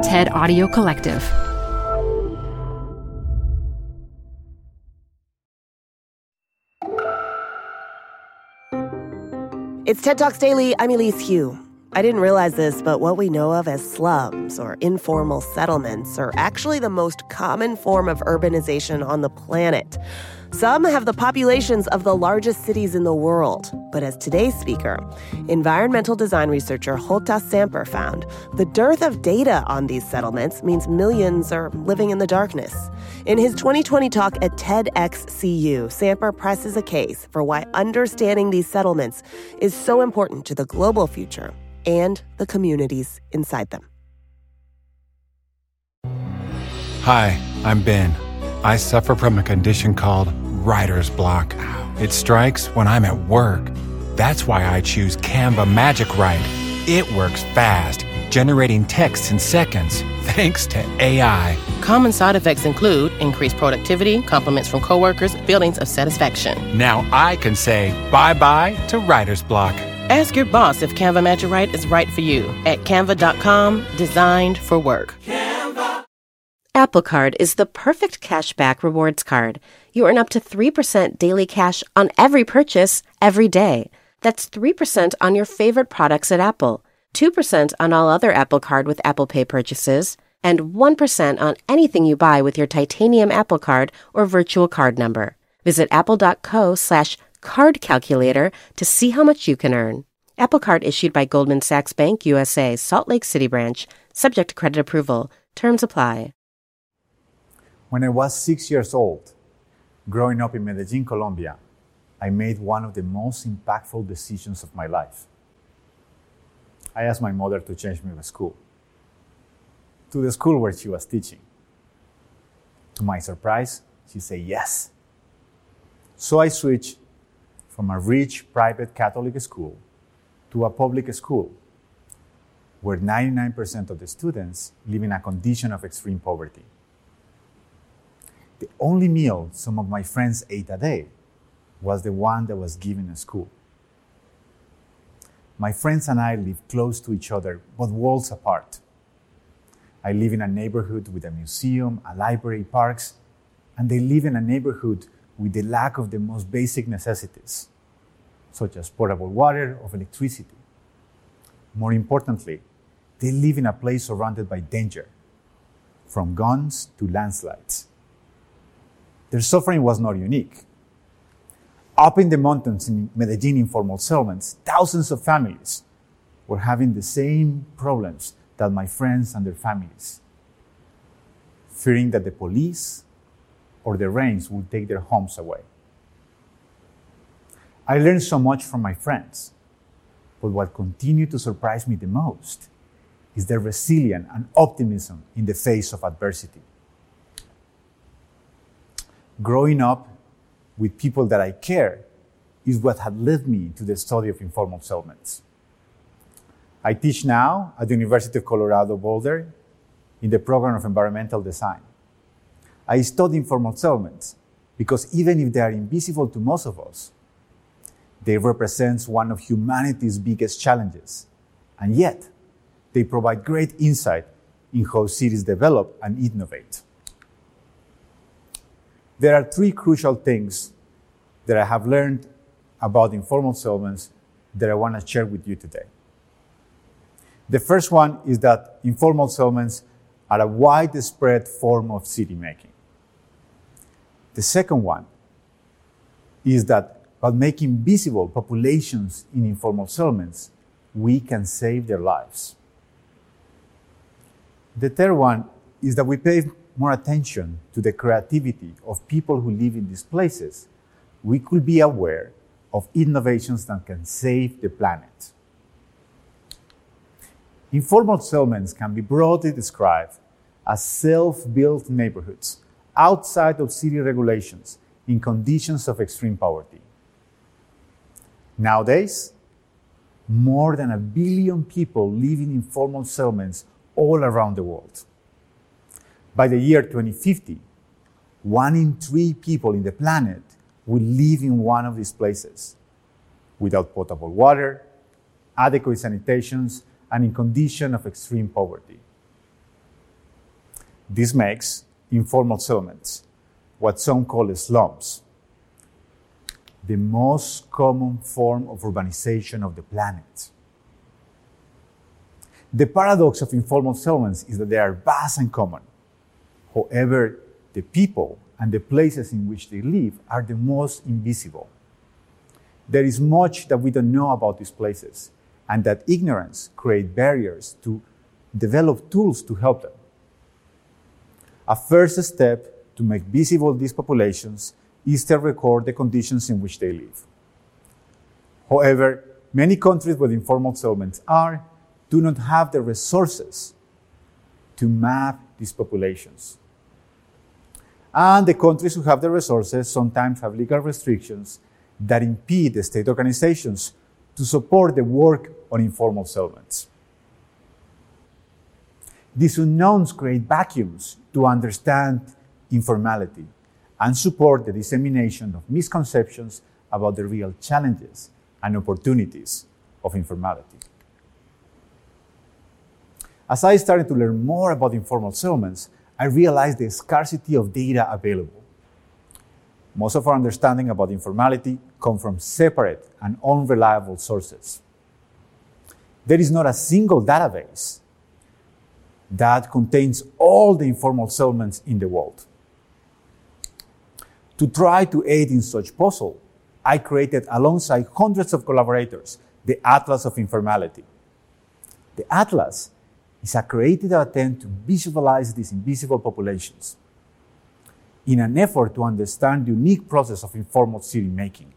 TED Audio Collective. It's TED Talks Daily. I'm Elise Hu. I didn't realize this, but what we know of as slums or informal settlements are actually the most common form of urbanization on the planet. Some have the populations of the largest cities in the world. But as today's speaker, environmental design researcher Hulda Samper found, the dearth of data on these settlements means millions are living in the darkness. In his 2020 talk at TEDxCU, Samper presses a case for why understanding these settlements is so important to the global future and the communities inside them. Hi, I'm Ben. I suffer from a condition called writer's block. It strikes when I'm at work. That's why I choose Canva Magic Write. It works fast, generating text in seconds, thanks to AI. Common side effects include increased productivity, compliments from coworkers, feelings of satisfaction. Now I can say bye-bye to writer's block. Ask your boss if Canva Magic Write is right for you at canva.com, designed for work. Canva. Apple Card is the perfect cashback rewards card. You earn up to 3% daily cash on every purchase, every day. That's 3% on your favorite products at Apple, 2% on all other Apple Card with Apple Pay purchases, and 1% on anything you buy with your titanium Apple Card or virtual card number. Visit apple.co/card calculator to see how much you can earn. Apple Card issued by Goldman Sachs Bank USA, Salt Lake City branch, subject to credit approval. Terms apply. When I was 6 years old, growing up in Medellin, Colombia, I made one of the most impactful decisions of my life. I asked my mother to change me to school, to the school where she was teaching. To my surprise, she said yes. So I switched from a rich private Catholic school to a public school where 99% of the students live in a condition of extreme poverty. The only meal some of my friends ate a day was the one that was given at school. My friends and I live close to each other, but worlds apart. I live in a neighborhood with a museum, a library, parks, and they live in a neighborhood with the lack of the most basic necessities, such as potable water or electricity. More importantly, they live in a place surrounded by danger, from guns to landslides. Their suffering was not unique. Up in the mountains in Medellin informal settlements, thousands of families were having the same problems that my friends and their families, fearing that the police or the rains would take their homes away. I learned so much from my friends, but what continued to surprise me the most is their resilience and optimism in the face of adversity. Growing up with people that I care is what had led me to the study of informal settlements. I teach now at the University of Colorado Boulder in the program of environmental design. I study informal settlements because even if they are invisible to most of us, they represent one of humanity's biggest challenges. And yet, they provide great insight in how cities develop and innovate. There are three crucial things that I have learned about informal settlements that I want to share with you today. The first one is that informal settlements are a widespread form of city making. The second one is that by making visible populations in informal settlements, we can save their lives. The third one is that we pay more attention to the creativity of people who live in these places. We could be aware of innovations that can save the planet. Informal settlements can be broadly described as self-built neighborhoods outside of city regulations in conditions of extreme poverty. Nowadays, more than 1 billion people live in informal settlements all around the world. By the year 2050, 1 in 3 people in the planet will live in one of these places without potable water, adequate sanitation, and in condition of extreme poverty. This makes informal settlements, what some call slums, the most common form of urbanization of the planet. The paradox of informal settlements is that they are vast and common. However, the people and the places in which they live are the most invisible. There is much that we don't know about these places, and that ignorance creates barriers to develop tools to help them. A first step to make visible these populations is to record the conditions in which they live. However, many countries where informal settlements are do not have the resources to map these populations. And the countries who have the resources sometimes have legal restrictions that impede the state organizations to support the work on informal settlements. These unknowns create vacuums to understand informality and support the dissemination of misconceptions about the real challenges and opportunities of informality. As I started to learn more about informal settlements, I realized the scarcity of data available. Most of our understanding about informality comes from separate and unreliable sources. There is not a single database that contains all the informal settlements in the world. To try to aid in such puzzle, I created, alongside hundreds of collaborators, the Atlas of Informality. The Atlas is a creative attempt to visualize these invisible populations in an effort to understand the unique process of informal city making.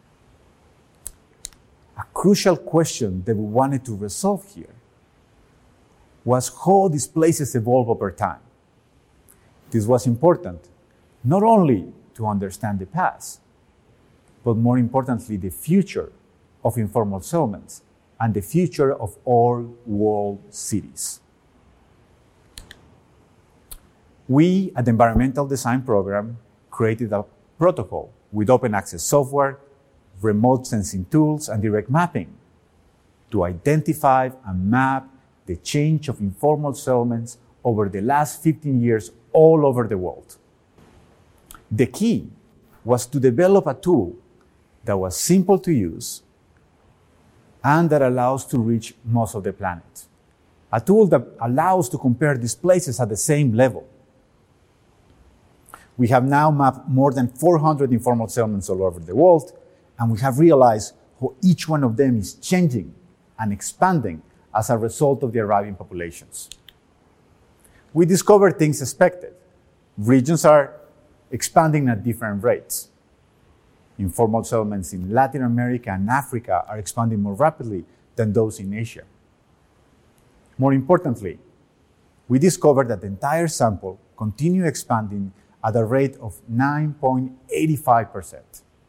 A crucial question that we wanted to resolve here was how these places evolve over time. This was important not only to understand the past, but more importantly, the future of informal settlements and the future of all world cities. We at the Environmental Design Program created a protocol with open access software, remote sensing tools, and direct mapping to identify and map the change of informal settlements over the last 15 years all over the world. The key was to develop a tool that was simple to use and that allows to reach most of the planet. A tool that allows to compare these places at the same level. We have now mapped more than 400 informal settlements all over the world, and we have realized how each one of them is changing and expanding as a result of the arriving populations. We discovered things expected. Regions are expanding at different rates. Informal settlements in Latin America and Africa are expanding more rapidly than those in Asia. More importantly, we discovered that the entire sample continued expanding at a rate of 9.85%.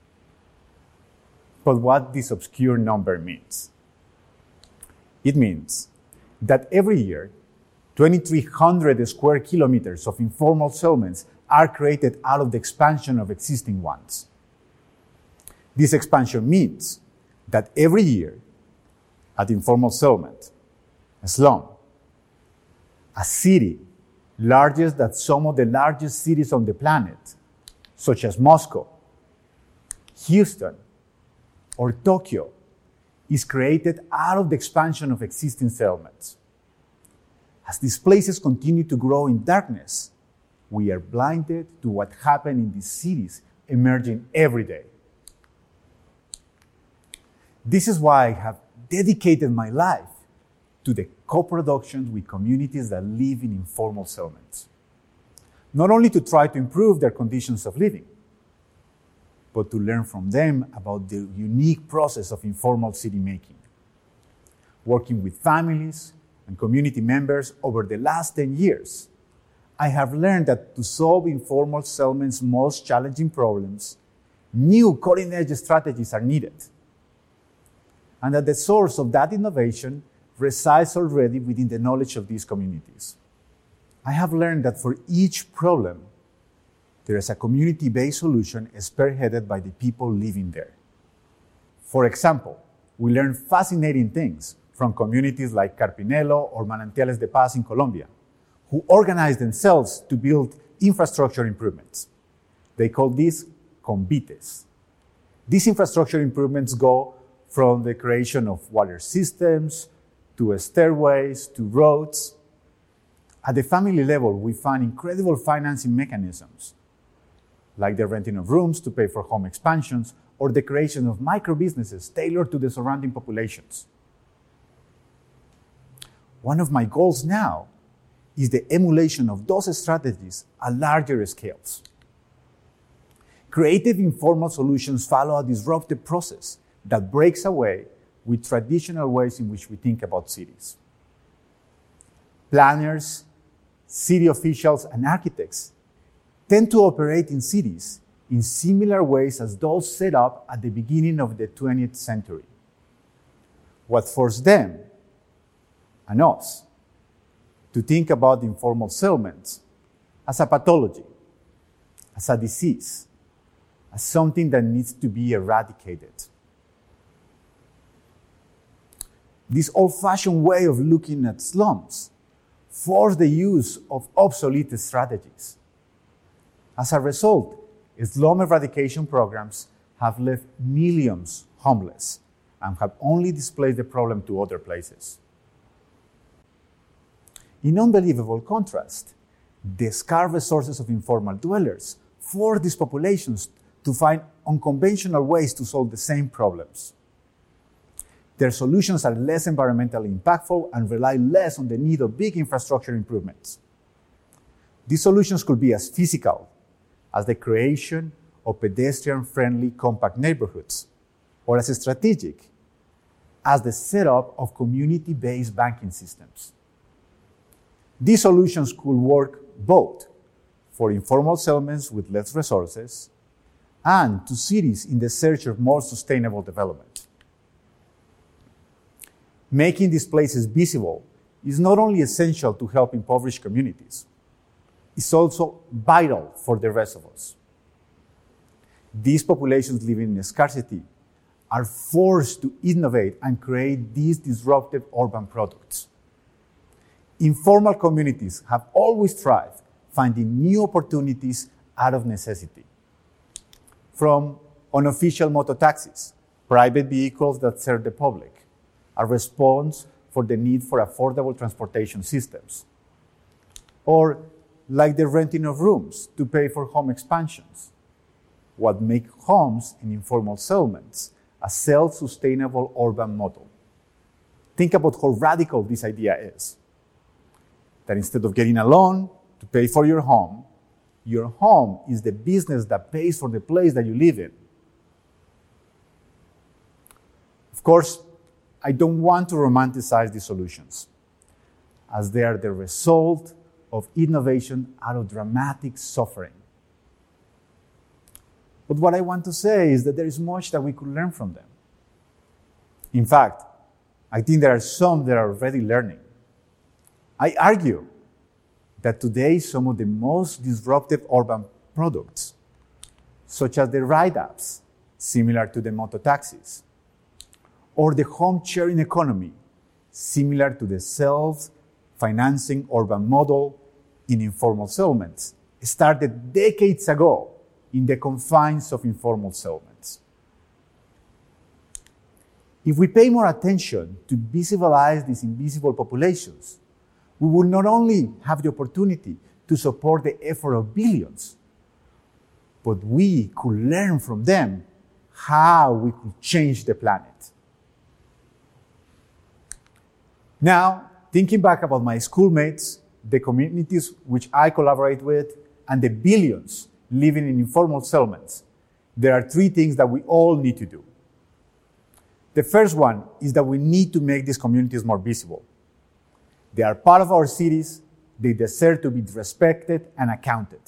But what this obscure number means? It means that every year, 2,300 square kilometers of informal settlements are created out of the expansion of existing ones. This expansion means that every year, at informal settlement, a slum, a city larger than some of the largest cities on the planet, such as Moscow, Houston, or Tokyo, is created out of the expansion of existing settlements. As these places continue to grow in darkness, we are blinded to what happened in these cities emerging every day. This is why I have dedicated my life to the co-production with communities that live in informal settlements. Not only to try to improve their conditions of living, but to learn from them about the unique process of informal city making. Working with families and community members over the last 10 years, I have learned that to solve informal settlements' most challenging problems, new cutting-edge strategies are needed, and that the source of that innovation resides already within the knowledge of these communities. I have learned that for each problem, there is a community-based solution spearheaded by the people living there. For example, we learn fascinating things from communities like Carpinelo or Manantiales de Paz in Colombia, who organize themselves to build infrastructure improvements. They call these convites. These infrastructure improvements go from the creation of water systems, to stairways, to roads. At the family level, we find incredible financing mechanisms, like the renting of rooms to pay for home expansions, or the creation of micro-businesses tailored to the surrounding populations. One of my goals now is the emulation of those strategies at larger scales. Creative informal solutions follow a disruptive process that breaks away with traditional ways in which we think about cities. Planners, city officials, and architects tend to operate in cities in similar ways as those set up at the beginning of the 20th century. What forced them and us to think about informal settlements as a pathology, as a disease, as something that needs to be eradicated. This old-fashioned way of looking at slums forced the use of obsolete strategies. As a result, slum eradication programs have left millions homeless and have only displaced the problem to other places. In unbelievable contrast, the scarce resources of informal dwellers force these populations to find unconventional ways to solve the same problems. Their solutions are less environmentally impactful and rely less on the need of big infrastructure improvements. These solutions could be as physical as the creation of pedestrian-friendly compact neighborhoods, or as strategic as the setup of community-based banking systems. These solutions could work both for informal settlements with less resources and to cities in the search of more sustainable development. Making these places visible is not only essential to help impoverished communities, it's also vital for the rest of us. These populations living in scarcity are forced to innovate and create these disruptive urban products. Informal communities have always thrived, finding new opportunities out of necessity. From unofficial mototaxis, private vehicles that serve the public, a response for the need for affordable transportation systems, or like the renting of rooms to pay for home expansions, what makes homes in informal settlements a self-sustainable urban model. Think about how radical this idea is. That instead of getting a loan to pay for your home is the business that pays for the place that you live in. Of course, I don't want to romanticize these solutions, as they are the result of innovation out of dramatic suffering. But what I want to say is that there is much that we could learn from them. In fact, I think there are some that are already learning. I argue that today some of the most disruptive urban products, such as the ride apps, similar to the mototaxis, or the home sharing economy, similar to the self-financing urban model in informal settlements, started decades ago in the confines of informal settlements. If we pay more attention to visualize these invisible populations, we will not only have the opportunity to support the effort of billions, but we could learn from them how we could change the planet. Now, thinking back about my schoolmates, the communities which I collaborate with, and the billions living in informal settlements, there are three things that we all need to do. The first one is that we need to make these communities more visible. They are part of our cities. They deserve to be respected and accounted.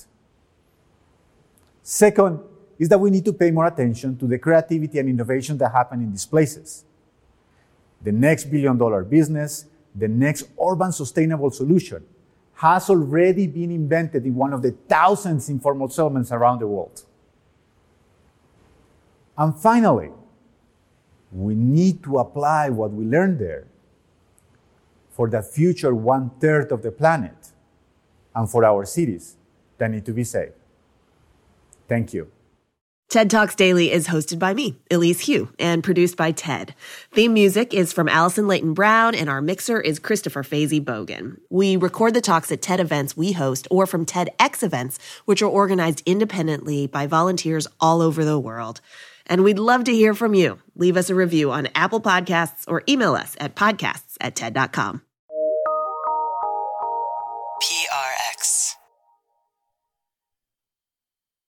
Second is that we need to pay more attention to the creativity and innovation that happen in these places. The next billion-dollar business, the next urban sustainable solution, has already been invented in one of the thousands of informal settlements around the world. And finally, we need to apply what we learned there for the future 1/3 of the planet and for our cities that need to be saved. Thank you. TED Talks Daily is hosted by me, Elise Hu, and produced by TED. Theme music is from Allison Leighton Brown, and our mixer is Christopher Fazy Bogan. We record the talks at TED events we host or from TEDx events, which are organized independently by volunteers all over the world. And we'd love to hear from you. Leave us a review on Apple Podcasts or email us at podcasts@ted.com.